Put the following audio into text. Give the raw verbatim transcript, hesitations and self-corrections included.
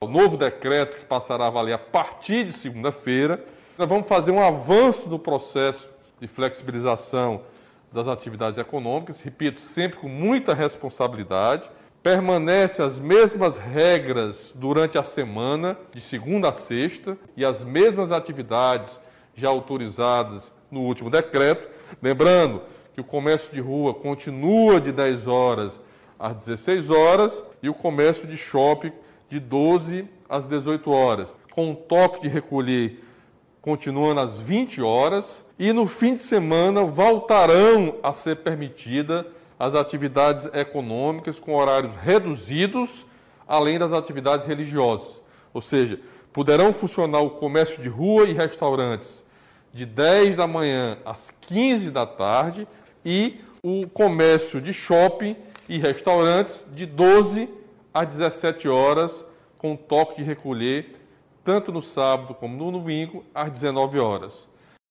O novo decreto que passará a valer a partir de segunda-feira, nós vamos fazer um avanço no processo de flexibilização das atividades econômicas, repito, sempre com muita responsabilidade. Permanecem as mesmas regras durante a semana, de segunda a sexta, e as mesmas atividades já autorizadas no último decreto. Lembrando que o comércio de rua continua de dez horas às dezesseis horas e o comércio de shopping de doze às dezoito horas, com um toque de recolher continuando às vinte horas, e no fim de semana voltarão a ser permitidas as atividades econômicas com horários reduzidos, além das atividades religiosas. Ou seja, poderão funcionar o comércio de rua e restaurantes de dez da manhã às quinze da tarde e o comércio de shopping e restaurantes de doze às dezessete horas, com toque de recolher tanto no sábado como no domingo às dezenove horas.